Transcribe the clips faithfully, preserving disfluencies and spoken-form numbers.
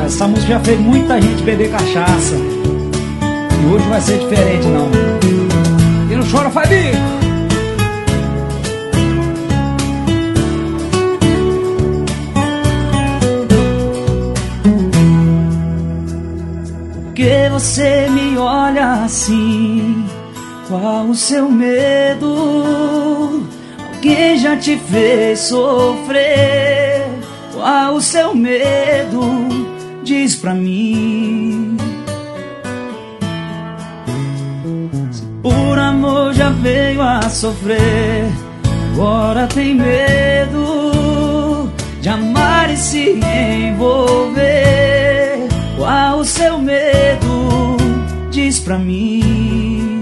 Essa música já fez muita gente beber cachaça, e hoje vai ser diferente não. E não chora, faz bico. Por que você me olha assim? Qual o seu medo? Alguém já te fez sofrer? Qual o seu medo? Diz pra mim. Se por amor já veio a sofrer, agora tem medo de amar e se envolver. Qual o seu medo? Diz pra mim.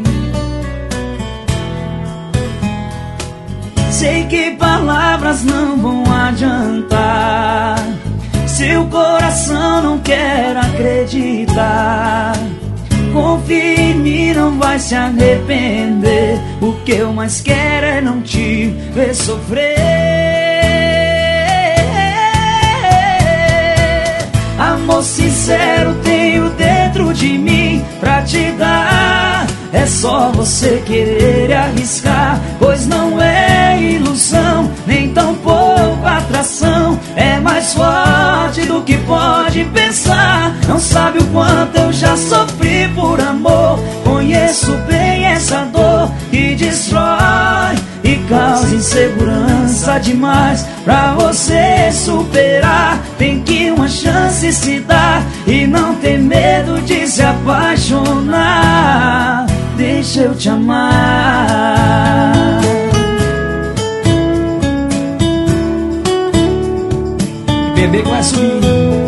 Sei que palavras não vão adiantar, seu coração não quer acreditar. Confia em mim, não vai se arrepender. O que eu mais quero é não te ver sofrer. Amor sincero tenho dentro de mim pra te dar. É só você querer arriscar, pois não é ilusão, nem tão pouco atração. É mais forte do que pode pensar. Não sabe o quanto eu já sofri por amor. Conheço bem essa dor que destrói e causa insegurança demais. Pra você superar, tem que uma chance se dar e não ter medo de se apaixonar. Deixa eu te amar. E bebê que vai subir.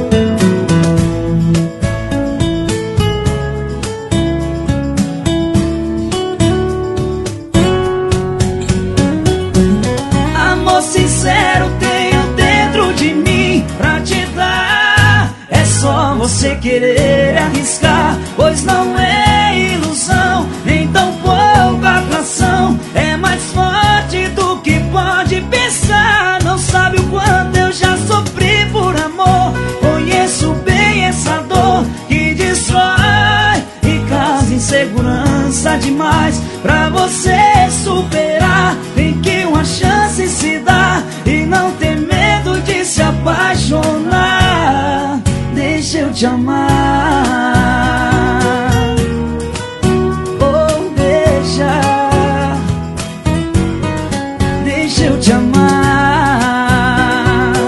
Amor sincero tenho dentro de mim pra te dar. É só você querer arriscar, pois não é ilusão, nem tão pouco atração. É mais forte do que pode pensar. Não sabe o quanto eu já sofri por amor. Conheço bem essa dor que destrói e causa insegurança demais. Pra você superar, tem que uma chance se dar e não ter medo de se apaixonar. Deixa eu te amar. Oh, deixa. Deixa eu te amar.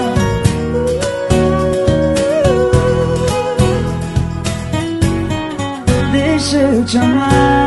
Deixa eu te amar.